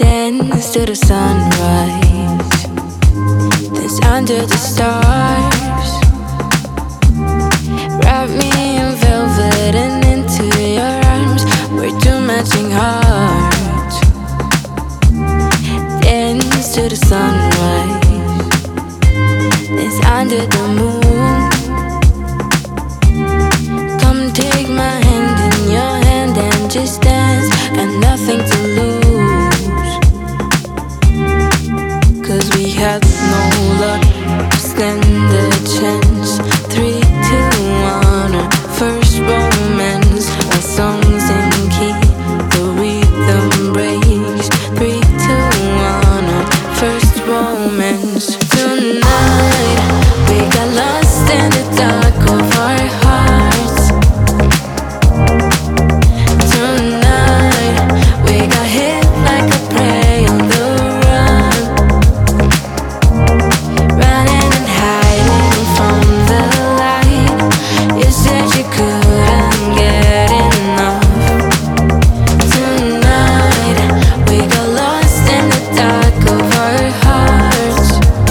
dance to the sunrise, dance under the stars. Wrap me in velvet and into your arms. We're two matching hearts. Dance to the sunrise, dance under the moon. Come take my hand in your hand and just dance. Got nothing to lose, 'cause we had no luck, stand a chance. 3, 2, 1, our first romance. Our songs in key, the rhythm breaks. 3, 2, 1, our first romance. Tonight we got lost in the dark of our hearts. Tonight we got hit like a prey on the run, running and hiding from the light. You said you couldn't get enough. Tonight we got lost in the dark of our hearts.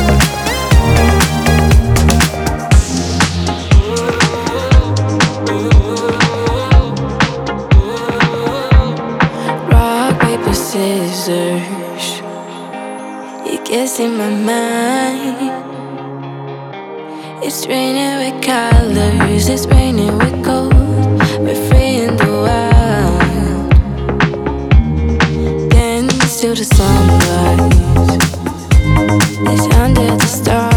Rock, paper, scissors. You guess in my mind. It's raining with colors, it's raining with gold. We're free in the wild. Dance to the sunrise, it's under the stars.